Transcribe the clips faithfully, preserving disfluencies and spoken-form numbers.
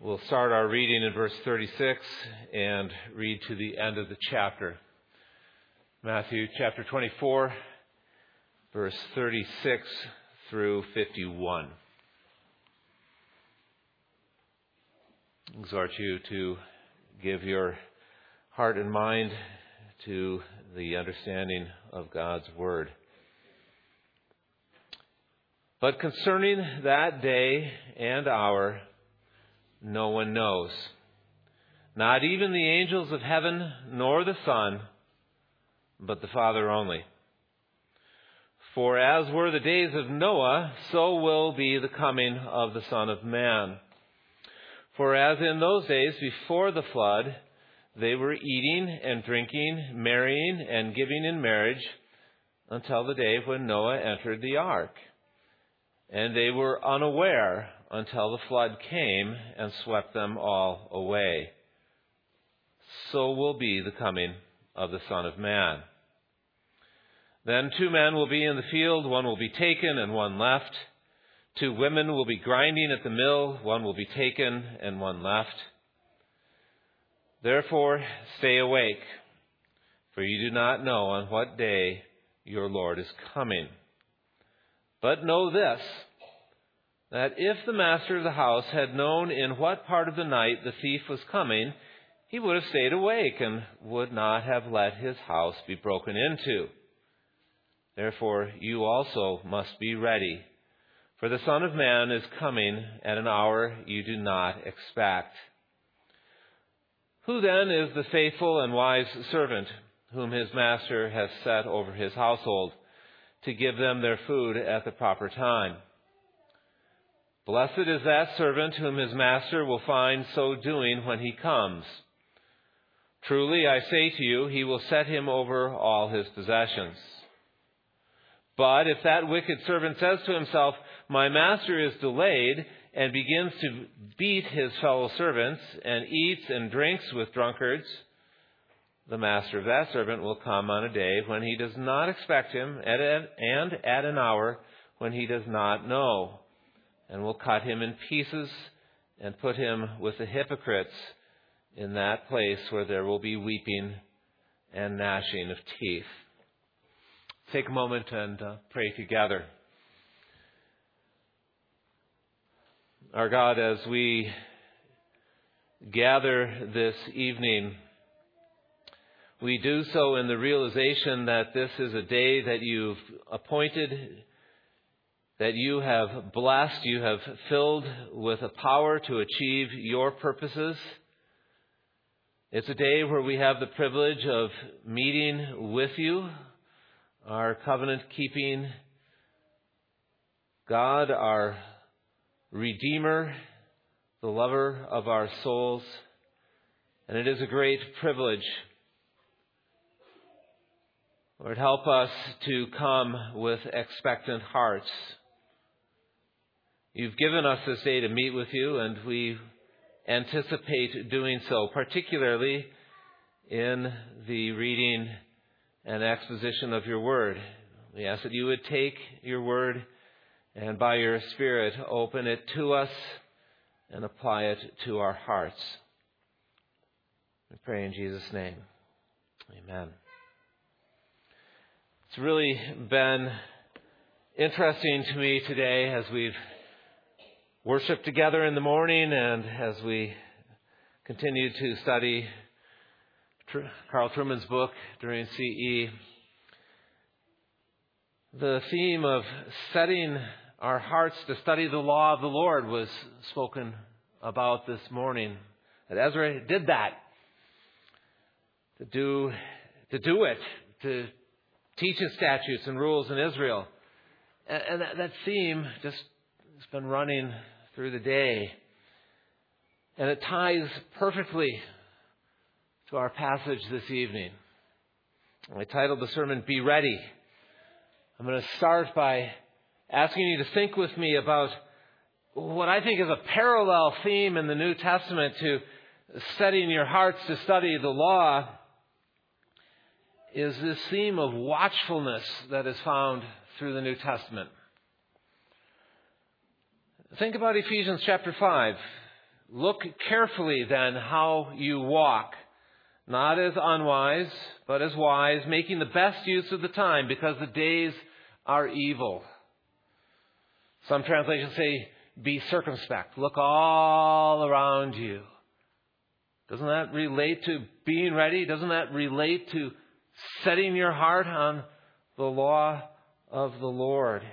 We'll start our reading in verse thirty-six and read to the end of the chapter. Matthew chapter twenty-four, verse thirty-six through fifty-one. I exhort you to give your heart and mind to the understanding of God's Word. But concerning that day and hour, no one knows, not even the angels of heaven, nor the Son, but the Father only. For as were the days of Noah, so will be the coming of the Son of Man. For as in those days before the flood, they were eating and drinking, marrying and giving in marriage, until the day when Noah entered the ark. And they were unaware until the flood came and swept them all away. So will be the coming of the Son of Man. Then two men will be in the field, one will be taken and one left. Two women will be grinding at the mill, one will be taken and one left. Therefore, stay awake, for you do not know on what day your Lord is coming. But know this, that if the master of the house had known in what part of the night the thief was coming, he would have stayed awake and would not have let his house be broken into. Therefore, you also must be ready, for the Son of Man is coming at an hour you do not expect. Who then is the faithful and wise servant whom his master has set over his household to give them their food at the proper time? Blessed is that servant whom his master will find so doing when he comes. Truly, I say to you, he will set him over all his possessions. But if that wicked servant says to himself, my master is delayed, and begins to beat his fellow servants, and eats and drinks with drunkards, the master of that servant will come on a day when he does not expect him, and at an hour when he does not know, and will cut him in pieces and put him with the hypocrites in that place where there will be weeping and gnashing of teeth. Take a moment and uh, pray together. Our God, as we gather this evening, we do so in the realization that this is a day that you've appointed, that you have blessed, you have filled with a power to achieve your purposes. It's a day where we have the privilege of meeting with you, our covenant-keeping God, our Redeemer, the lover of our souls. And it is a great privilege. Lord, help us to come with expectant hearts. You've given us this day to meet with you, and we anticipate doing so, particularly in the reading and exposition of your word. We ask that you would take your word and by your Spirit open it to us and apply it to our hearts. We pray in Jesus' name. Amen. It's really been interesting to me today as we've worshiped together in the morning and as we continue to study Carl Trueman's book during C E. The theme of setting our hearts to study the law of the Lord was spoken about this morning. That Ezra did that. To do, to do it. To teach his statutes and rules in Israel. And, and that, that theme just has been running through the day. And it ties perfectly to our passage this evening. I titled the sermon, Be Ready. I'm going to start by asking you to think with me about what I think is a parallel theme in the New Testament to setting your hearts to study the law, is this theme of watchfulness that is found through the New Testament. Think about Ephesians chapter five. Look carefully then how you walk, not as unwise, but as wise, making the best use of the time, because the days are evil. Some translations say, be circumspect. Look all around you. Doesn't that relate to being ready? Doesn't that relate to setting your heart on the law of the Lord?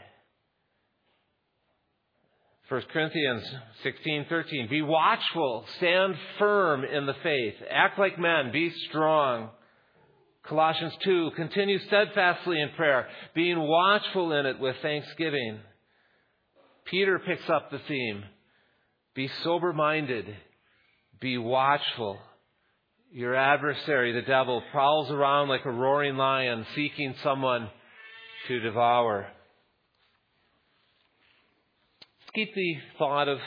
First Corinthians sixteen thirteen. Be watchful, stand firm in the faith, act like men, be strong. Colossians two. Continue steadfastly in prayer, being watchful in it with thanksgiving. Peter picks up the theme. Be sober-minded, be watchful. Your adversary, the devil, prowls around like a roaring lion, seeking someone to devour. Keep the thought of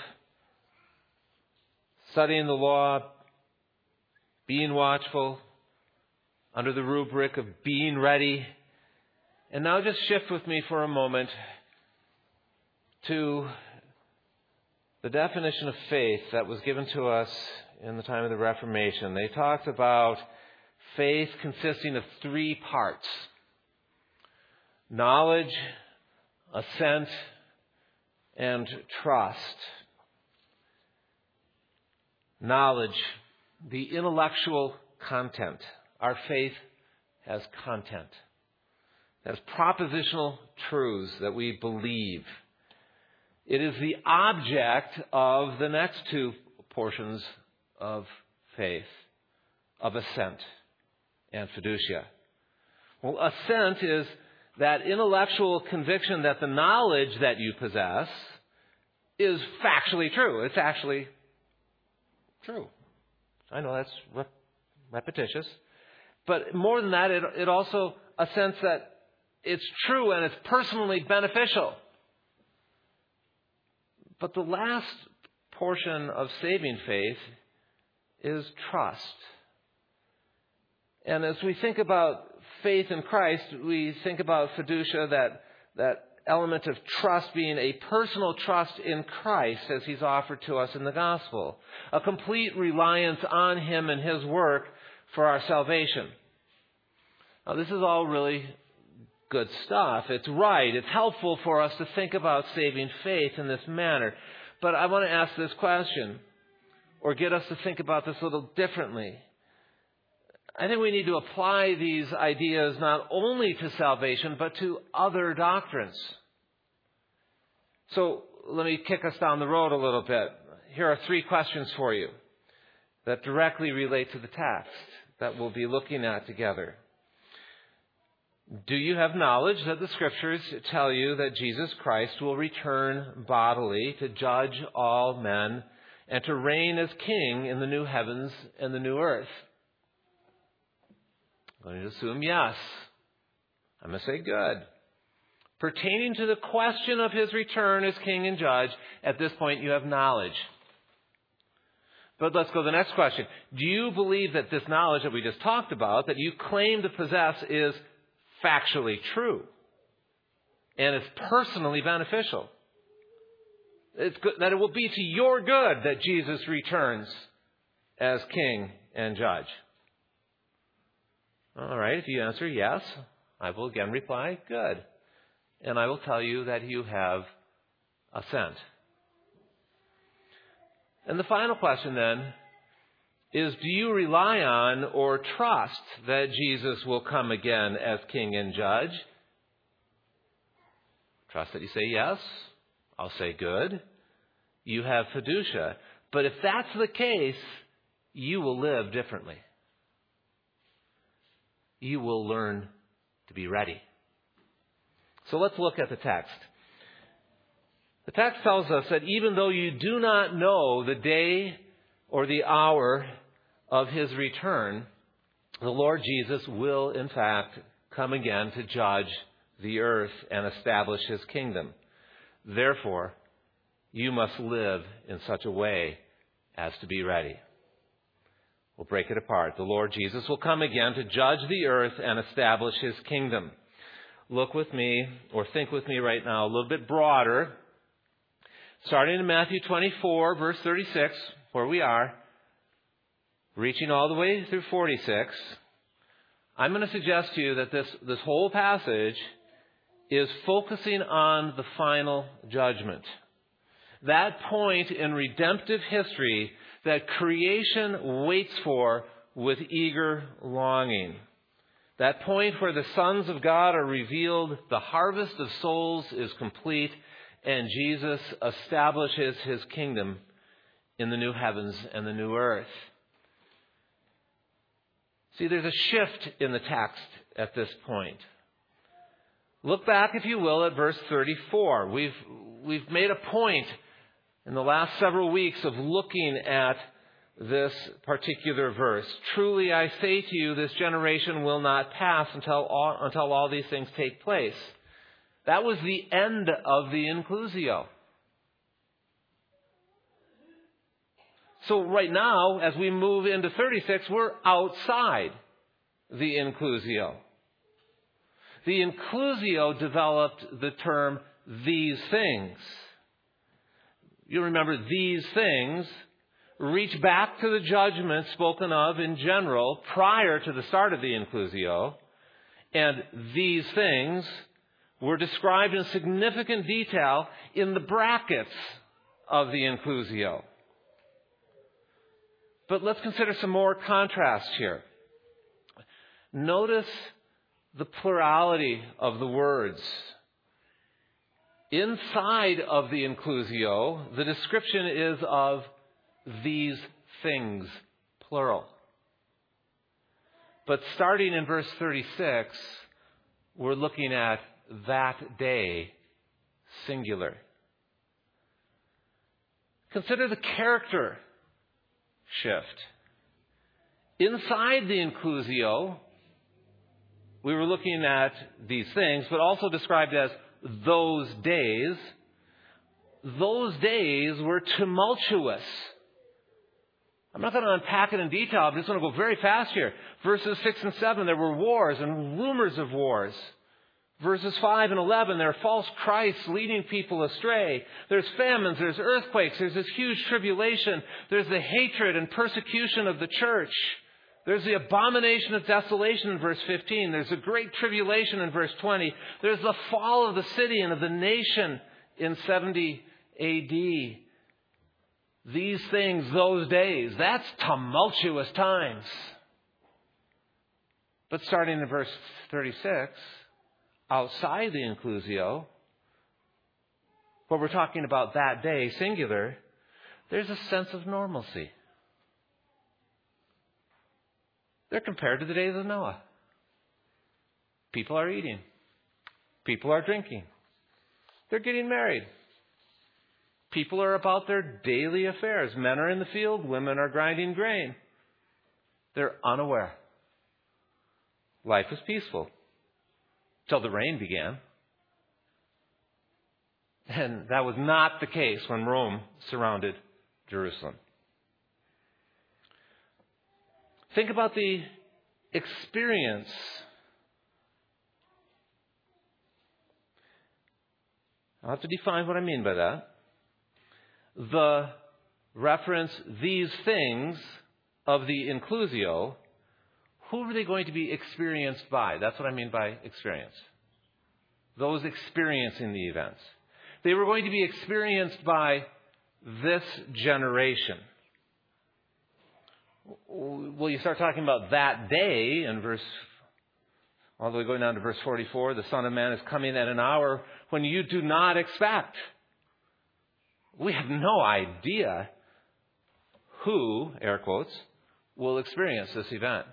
studying the law, being watchful, under the rubric of being ready. And now just shift with me for a moment to the definition of faith that was given to us in the time of the Reformation. They talked about faith consisting of three parts: knowledge, assent, and trust. Knowledge, the intellectual content. Our faith has content. It has propositional truths that we believe. It is the object of the next two portions of faith, of assent and fiducia. Well, assent is that intellectual conviction that the knowledge that you possess is factually true. It's actually true. I know that's rep- repetitious. But more than that, it, it also assents that it's true and it's personally beneficial. But the last portion of saving faith is trust. And as we think about faith in Christ, we think about fiducia, that, that element of trust being a personal trust in Christ as He's offered to us in the gospel. A complete reliance on Him and His work for our salvation. Now, this is all really good stuff. It's right. It's helpful for us to think about saving faith in this manner. But I want to ask this question, or get us to think about this a little differently. I think we need to apply these ideas not only to salvation, but to other doctrines. So let me kick us down the road a little bit. Here are three questions for you that directly relate to the text that we'll be looking at together. Do you have knowledge that the Scriptures tell you that Jesus Christ will return bodily to judge all men and to reign as King in the new heavens and the new earth? I'm going to assume yes. I'm going to say good. Pertaining to the question of His return as King and Judge, at this point you have knowledge. But let's go to the next question. Do you believe that this knowledge that we just talked about, that you claim to possess, is factually true and is personally beneficial? It's good, that it will be to your good that Jesus returns as King and Judge. All right, if you answer yes, I will again reply, good. And I will tell you that you have assent. And the final question then is, do you rely on or trust that Jesus will come again as King and Judge? Trust that you say yes. I'll say good. You have fiducia. But if that's the case, you will live differently. You will learn to be ready. So let's look at the text. The text tells us that even though you do not know the day or the hour of His return, the Lord Jesus will, in fact, come again to judge the earth and establish His kingdom. Therefore, you must live in such a way as to be ready. We'll break it apart. The Lord Jesus will come again to judge the earth and establish His kingdom. Look with me, or think with me right now, a little bit broader. Starting in Matthew twenty-four, verse thirty-six, where we are, reaching all the way through forty-six, I'm going to suggest to you that this, this whole passage is focusing on the final judgment. That point in redemptive history that creation waits for with eager longing. That point where the sons of God are revealed, the harvest of souls is complete, and Jesus establishes his kingdom in the new heavens and the new earth. See, there's a shift in the text at this point. Look back, if you will, at verse thirty-four. We've, we've made a point in the last several weeks of looking at this particular verse. Truly I say to you, this generation will not pass until all, until all these things take place. That was the end of the inclusio. So right now, as we move into thirty-six, we're outside the inclusio. The inclusio developed the term these things. You remember these things reach back to the judgment spoken of in general prior to the start of the inclusio. And these things were described in significant detail in the brackets of the inclusio. But let's consider some more contrast here. Notice the plurality of the words. Inside of the inclusio, the description is of these things, plural. But starting in verse thirty-six, we're looking at that day, singular. Consider the character shift. Inside the inclusio, we were looking at these things, but also described as those days. Those days were tumultuous. I'm not going to unpack it in detail. I'm just going to go very fast here. Verses six and seven, there were wars and rumors of wars. Verses five and eleven, there are false Christs leading people astray. There's famines, there's earthquakes, there's this huge tribulation. There's the hatred and persecution of the church. There's the abomination of desolation in verse fifteen. There's a great tribulation in verse twenty. There's the fall of the city and of the nation in seventy A D. These things, those days, that's tumultuous times. But starting in verse thirty-six, outside the inclusio, where we're talking about that day, singular, there's a sense of normalcy. They're compared to the days of Noah. People are eating. People are drinking. They're getting married. People are about their daily affairs. Men are in the field. Women are grinding grain. They're unaware. Life was peaceful till the rain began. And that was not the case when Rome surrounded Jerusalem. Think about the experience. I'll have to define what I mean by that. The reference, these things, of the inclusio, who are they going to be experienced by? That's what I mean by experience. Those experiencing the events. They were going to be experienced by this generation. Well, you start talking about that day in verse, all the way going down to verse forty-four, the Son of Man is coming at an hour when you do not expect. We have no idea who, air quotes, will experience this event.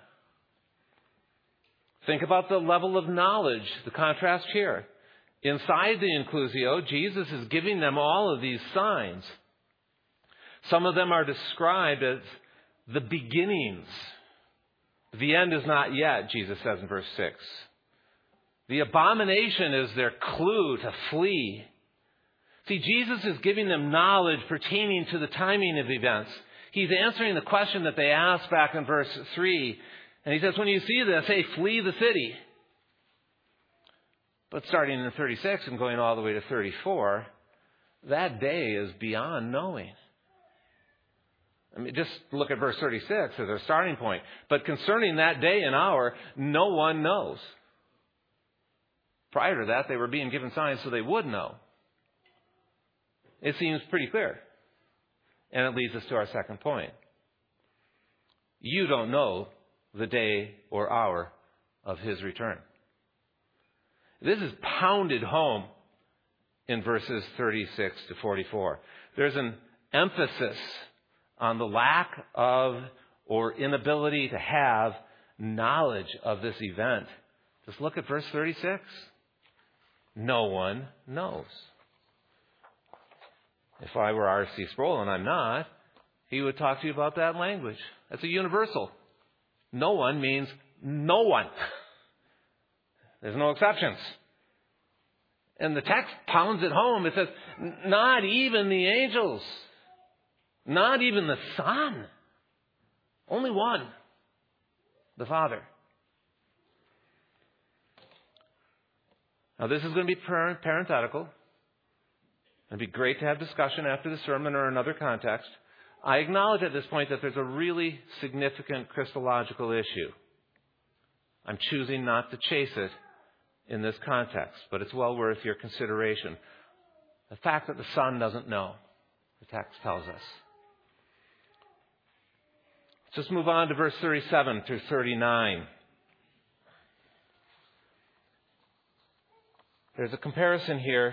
Think about the level of knowledge, the contrast here. Inside the inclusio, Jesus is giving them all of these signs. Some of them are described as the beginnings. The end is not yet, Jesus says in verse six. The abomination is their clue to flee. See, Jesus is giving them knowledge pertaining to the timing of events. He's answering the question that they asked back in verse three. And he says, when you see this, hey, flee the city. But starting in thirty-six and going all the way to thirty-four, that day is beyond knowing. I mean, just look at verse thirty-six as our starting point. But concerning that day and hour, no one knows. Prior to that, they were being given signs so they would know. It seems pretty clear. And it leads us to our second point. You don't know the day or hour of his return. This is pounded home in verses thirty-six to forty-four. There's an emphasis on the lack of or inability to have knowledge of this event. Just look at verse thirty-six. No one knows. If I were R C Sproul, and I'm not, he would talk to you about that language. That's a universal. No one means no one. There's no exceptions. And the text pounds it home. It says, not even the angels. Not even the Son. Only one. The Father. Now this is going to be parenthetical. It'd be great to have discussion after the sermon or another context. I acknowledge at this point that there's a really significant Christological issue. I'm choosing not to chase it in this context, but it's well worth your consideration. The fact that the Son doesn't know, the text tells us. Let's just move on to verse thirty-seven through thirty-nine. There's a comparison here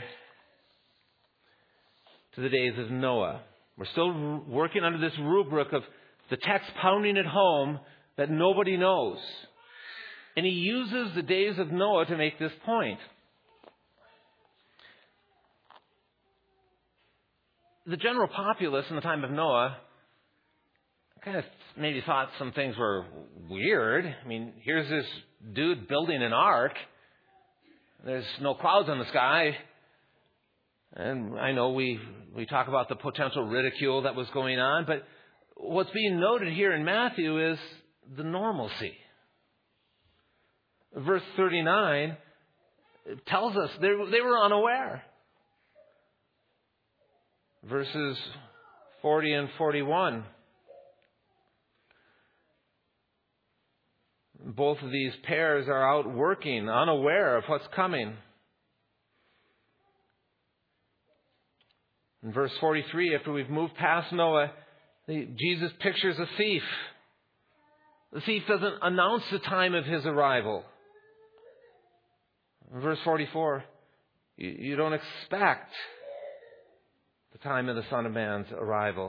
to the days of Noah. We're still working under this rubric of the text pounding it home that nobody knows. And he uses the days of Noah to make this point. The general populace in the time of Noah kind of maybe thought some things were weird. I mean, here's this dude building an ark. There's no clouds in the sky. And I know we, we talk about the potential ridicule that was going on, but what's being noted here in Matthew is the normalcy. Verse thirty-nine tells us they, they were unaware. Verses forty and forty-one. Both of these pairs are out working, unaware of what's coming. In verse forty-three, after we've moved past Noah, Jesus pictures a thief. The thief doesn't announce the time of his arrival. In verse forty-four, you, you don't expect the time of the Son of Man's arrival.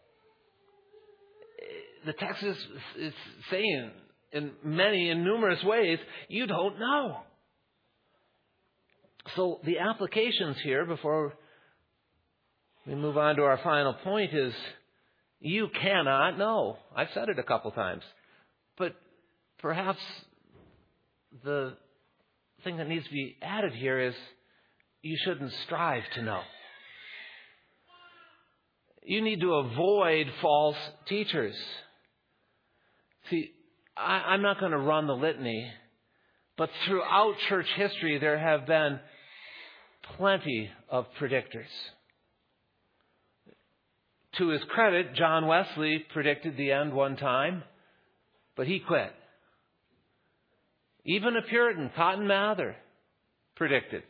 The text is, is saying in many and numerous ways, you don't know. So the applications here, before we move on to our final point, is you cannot know. I've said it a couple times. But perhaps the thing that needs to be added here is you shouldn't strive to know. You need to avoid false teachers. See, I, I'm not going to run the litany, but throughout church history there have been plenty of predictors. To his credit, John Wesley predicted the end one time, but he quit. Even a Puritan, Cotton Mather, predicted.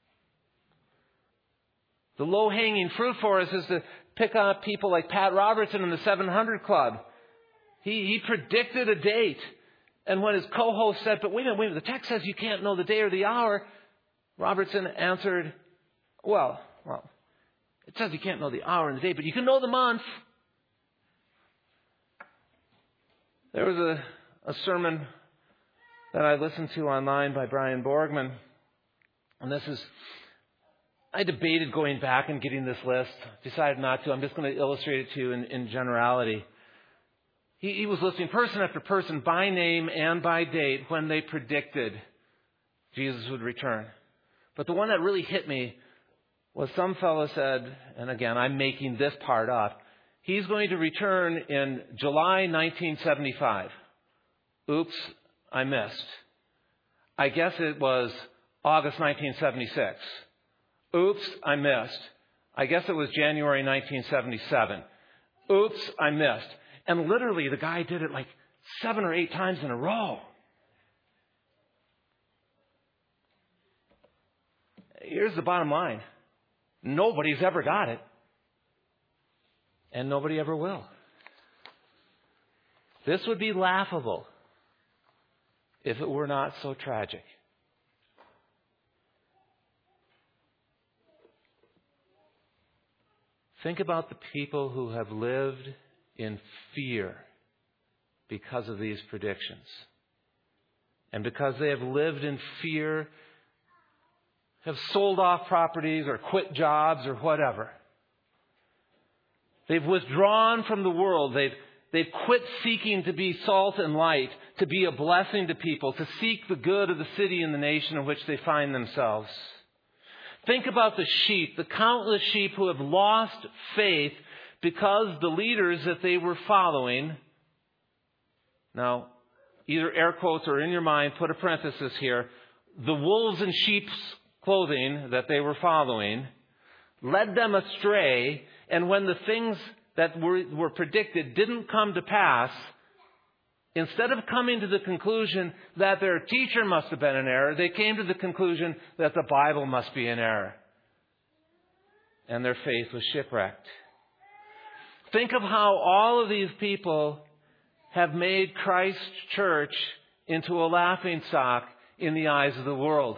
The low-hanging fruit for us is to pick up people like Pat Robertson in the seven hundred Club. He, he predicted a date. And when his co-host said, but wait a minute, wait a minute, the text says you can't know the day or the hour, Robertson answered, well, well, it says you can't know the hour and the day, but you can know the month. There was a, a sermon that I listened to online by Brian Borgman. And this is, I debated going back and getting this list. Decided not to. I'm just going to illustrate it to you in, in generality. He, he was listing person after person by name and by date when they predicted Jesus would return. But the one that really hit me was some fellow said, and again, I'm making this part up, he's going to return in July nineteen seventy-five. Oops, I missed. I guess it was August nineteen seventy-six. Oops, I missed. I guess it was January nineteen seventy-seven. Oops, I missed. And literally the guy did it like seven or eight times in a row. Here's the bottom line. Nobody's ever got it. And nobody ever will. This would be laughable if it were not so tragic. Think about the people who have lived in fear because of these predictions. And because they have lived in fear, have sold off properties or quit jobs or whatever. They've withdrawn from the world. They've, they've quit seeking to be salt and light, to be a blessing to people, to seek the good of the city and the nation in which they find themselves. Think about the sheep, the countless sheep who have lost faith because the leaders that they were following. Now, either air quotes or in your mind, put a parenthesis here. The wolves in sheep's clothing that they were following led them astray. And when the things that were, were predicted didn't come to pass, instead of coming to the conclusion that their teacher must have been in error, they came to the conclusion that the Bible must be in error. And their faith was shipwrecked. Think of how all of these people have made Christ's church into a laughingstock in the eyes of the world.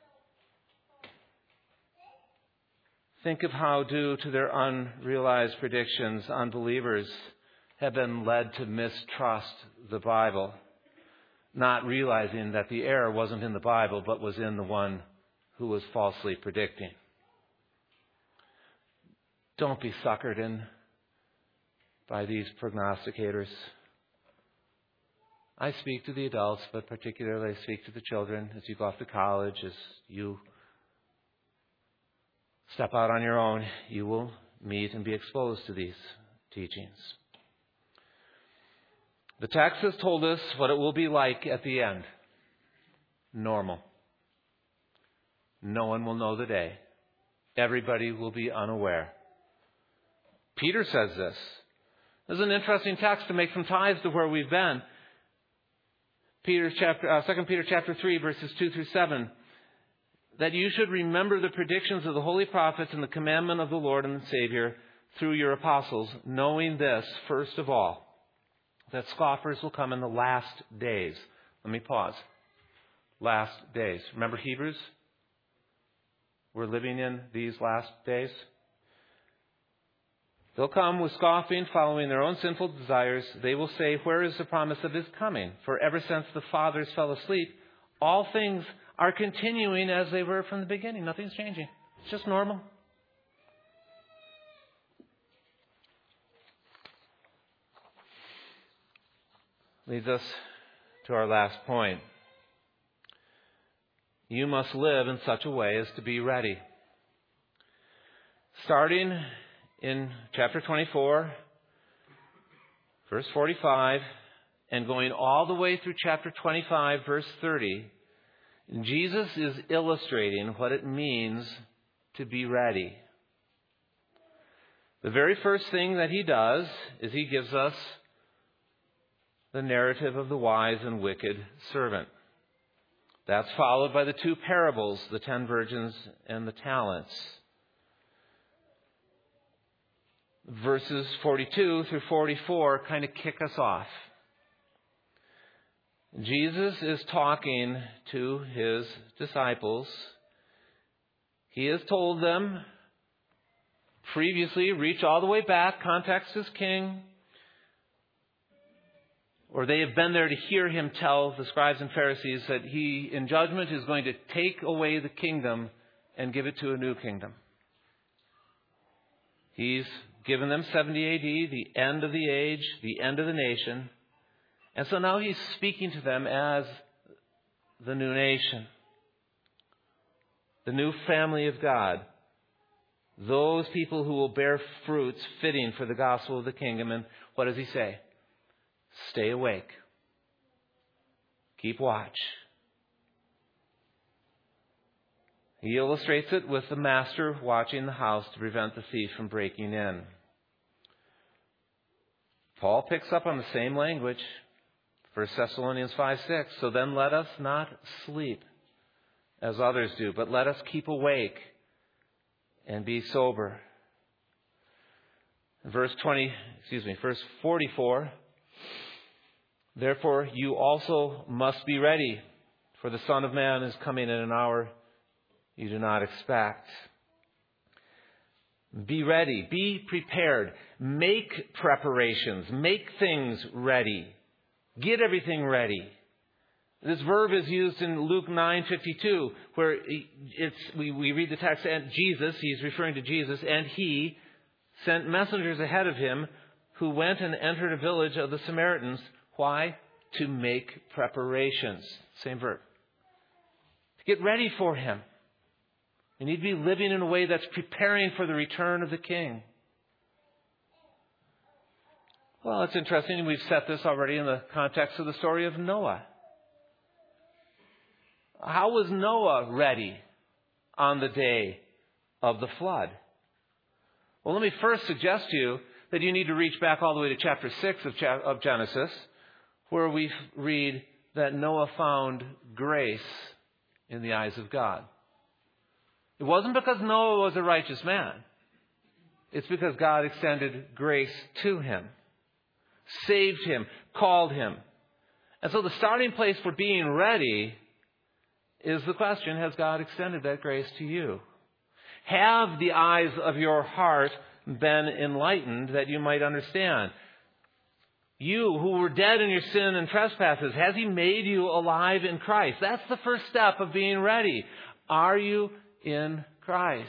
Think of how, due to their unrealized predictions, unbelievers have been led to mistrust the Bible, not realizing that the error wasn't in the Bible, but was in the one who was falsely predicting. Don't be suckered in by these prognosticators. I speak to the adults, but particularly I speak to the children as you go off to college, as you step out on your own, you will meet and be exposed to these teachings. The text has told us what it will be like at the end. Normal. No one will know the day. Everybody will be unaware. Peter says this. This is an interesting text to make some ties to where we've been. Peter chapter, uh, Second Peter chapter three, verses two through seven. That you should remember the predictions of the holy prophets and the commandment of the Lord and the Savior through your apostles, knowing this, first of all, that scoffers will come in the last days. Let me pause. Last days. Remember Hebrews? We're living in these last days. They'll come with scoffing, following their own sinful desires. They will say, where is the promise of his coming? For ever since the fathers fell asleep, all things are continuing as they were from the beginning. Nothing's changing. It's just normal. Leads us to our last point. You must live in such a way as to be ready. Starting in chapter twenty-four, verse forty-five, and going all the way through chapter twenty-five, verse thirty, Jesus is illustrating what it means to be ready. The very first thing that he does is he gives us the narrative of the wise and wicked servant. That's followed by the two parables, the ten virgins and the talents. Verses forty-two through forty-four kind of kick us off. Jesus is talking to his disciples. He has told them previously, reach all the way back, context is king. Or they have been there to hear him tell the scribes and Pharisees that he, in judgment, is going to take away the kingdom and give it to a new kingdom. He's given them seventy A D, the end of the age, the end of the nation. And so now he's speaking to them as the new nation, the new family of God, those people who will bear fruits fitting for the gospel of the kingdom. And what does he say? Stay awake. Keep watch. He illustrates it with the master watching the house to prevent the thief from breaking in. Paul picks up on the same language. First Thessalonians five six. So then let us not sleep as others do, but let us keep awake and be sober. Verse twenty, excuse me, verse forty-four. Therefore you also must be ready, for the Son of Man is coming in an hour you do not expect. Be ready. Be prepared. Make preparations. Make things ready. Get everything ready. This verb is used in Luke nine fifty-two, where it's we, we read the text, and Jesus, he's referring to Jesus, and he sent messengers ahead of him who went and entered a village of the Samaritans. Why? To make preparations. Same verb. To get ready for him. You need to be living in a way that's preparing for the return of the King. Well, it's interesting. We've set this already in the context of the story of Noah. How was Noah ready on the day of the flood? Well, let me first suggest to you that you need to reach back all the way to chapter six of Genesis, where we read that Noah found grace in the eyes of God. It wasn't because Noah was a righteous man. It's because God extended grace to him, saved him, called him. And so the starting place for being ready is the question, has God extended that grace to you? Have the eyes of your heart been enlightened that you might understand? You who were dead in your sin and trespasses, has He made you alive in Christ? That's the first step of being ready. Are you in Christ?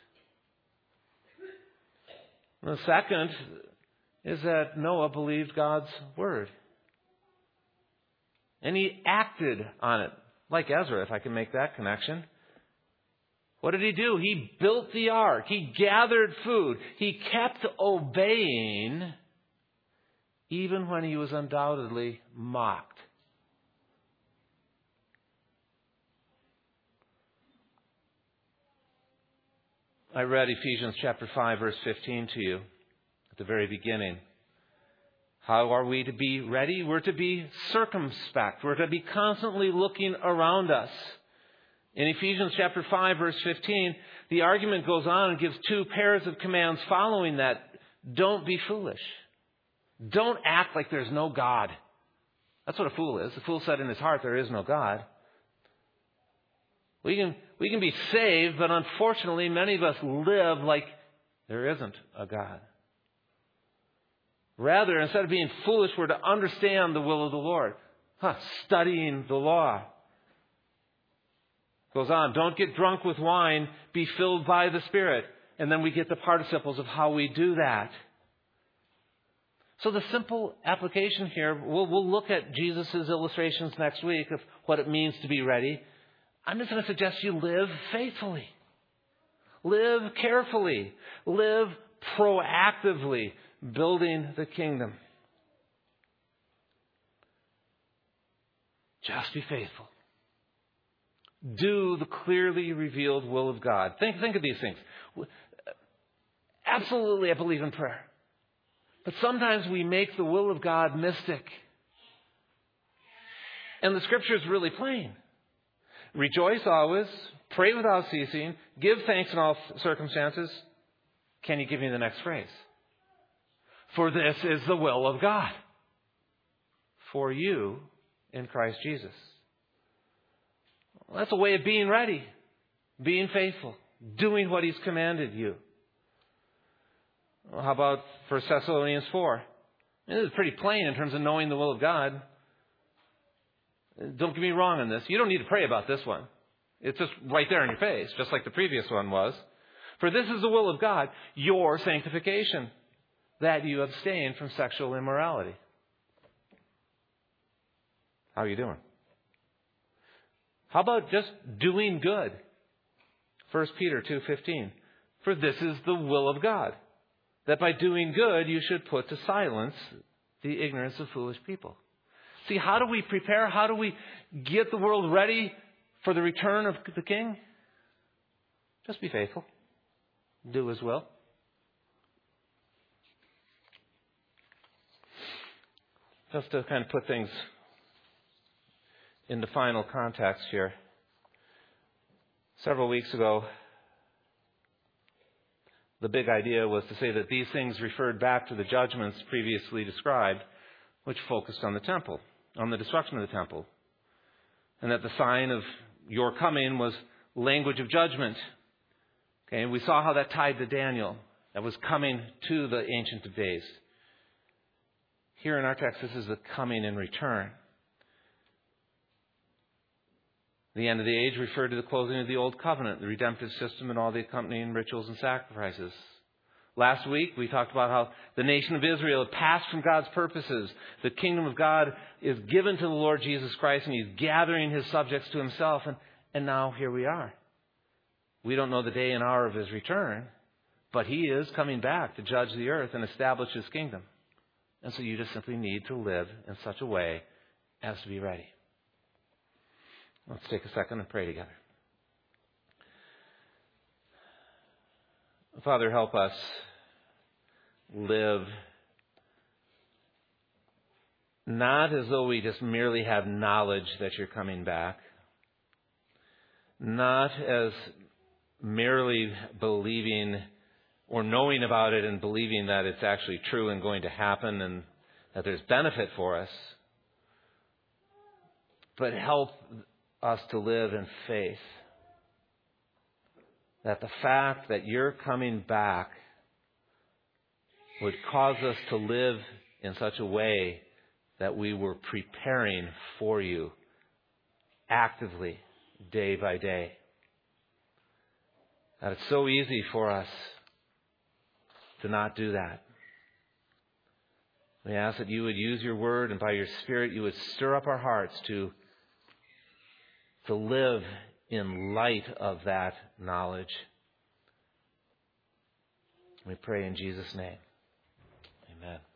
The second is that Noah believed God's word. And he acted on it. Like Ezra, if I can make that connection. What did he do? He built the ark. He gathered food. He kept obeying even when he was undoubtedly mocked. I read Ephesians chapter five, verse fifteen to you at the very beginning. How are we to be ready? We're to be circumspect. We're to be constantly looking around us. In Ephesians chapter five, verse fifteen, the argument goes on and gives two pairs of commands following that. Don't be foolish. Don't act like there's no God. That's what a fool is. The fool said in his heart, there is no God. We can, we can be saved, but unfortunately, many of us live like there isn't a God. Rather, instead of being foolish, we're to understand the will of the Lord. Huh, studying the law. Goes on, don't get drunk with wine, be filled by the Spirit. And then we get the participles of how we do that. So the simple application here, we'll, we'll look at Jesus' illustrations next week of what it means to be ready. I'm just going to suggest you live faithfully. Live carefully. Live proactively, building the kingdom. Just be faithful. Do the clearly revealed will of God. Think, think of these things. Absolutely, I believe in prayer. But sometimes we make the will of God mystic. And the Scripture is really plain. Rejoice always, pray without ceasing, give thanks in all circumstances. Can you give me the next phrase? For this is the will of God for you in Christ Jesus. Well, that's a way of being ready, being faithful, doing what He's commanded you. Well, how about First Thessalonians four? This is pretty plain in terms of knowing the will of God. Don't get me wrong on this. You don't need to pray about this one. It's just right there in your face, just like the previous one was. For this is the will of God, your sanctification, that you abstain from sexual immorality. How are you doing? How about just doing good? First Peter two fifteen. For this is the will of God, that by doing good you should put to silence the ignorance of foolish people. See, how do we prepare? How do we get the world ready for the return of the King? Just be faithful. Do His will. Just to kind of put things into final context here. Several weeks ago, the big idea was to say that these things referred back to the judgments previously described, which focused on the temple, on the destruction of the temple. And that the sign of your coming was language of judgment. Okay, and we saw how that tied to Daniel. That was coming to the Ancient of Days. Here in our text, this is the coming and return. The end of the age referred to the closing of the Old Covenant, the redemptive system, and all the accompanying rituals and sacrifices. Last week, we talked about how the nation of Israel had passed from God's purposes. The kingdom of God is given to the Lord Jesus Christ, and He's gathering His subjects to Himself. And, and now here we are. We don't know the day and hour of His return, but He is coming back to judge the earth and establish His kingdom. And so you just simply need to live in such a way as to be ready. Let's take a second and pray together. Father, help us live not as though we just merely have knowledge that you're coming back, not as merely believing or knowing about it and believing that it's actually true and going to happen and that there's benefit for us, but help us to live in faith. That the fact that you're coming back would cause us to live in such a way that we were preparing for you actively, day by day. That it's so easy for us to not do that. We ask that you would use your word and by your Spirit you would stir up our hearts to to live in light of that knowledge. We pray in Jesus' name. Amen.